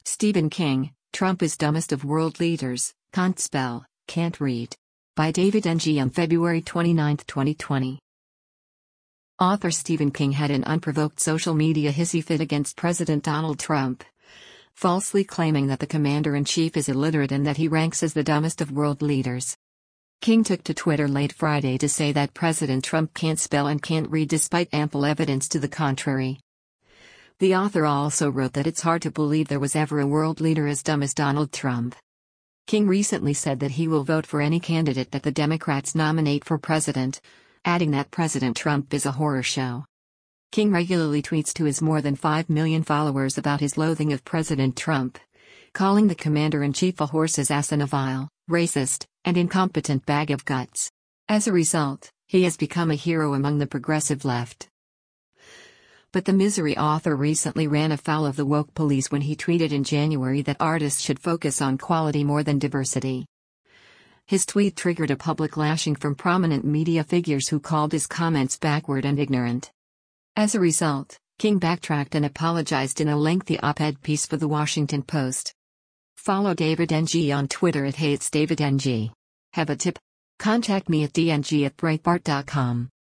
Stephen King, Trump is dumbest of world leaders, can't spell, can't read. By David Ng on February 29, 2020. Author Stephen King had an unprovoked social media hissy fit against President Donald Trump, falsely claiming that the commander-in-chief is illiterate and that he ranks as the dumbest of world leaders. King took to Twitter late Friday to say that President Trump can't spell and can't read despite ample evidence to the contrary. The author also wrote that it's hard to believe there was ever a world leader as dumb as Donald Trump. King recently said that he will vote for any candidate that the Democrats nominate for president, adding that President Trump is a horror show. King regularly tweets to his more than 5 million followers about his loathing of President Trump, calling the commander-in-chief a horse's ass and a vile, racist, and incompetent bag of guts. As a result, he has become a hero among the progressive left. But the misery author recently ran afoul of the woke police when he tweeted in January that artists should focus on quality more than diversity. His tweet triggered a public lashing from prominent media figures who called his comments backward and ignorant. As a result, King backtracked and apologized in a lengthy op-ed piece for The Washington Post. Follow David Ng on Twitter @HatesDavidNG. Have a tip? Contact me at dng@breitbart.com.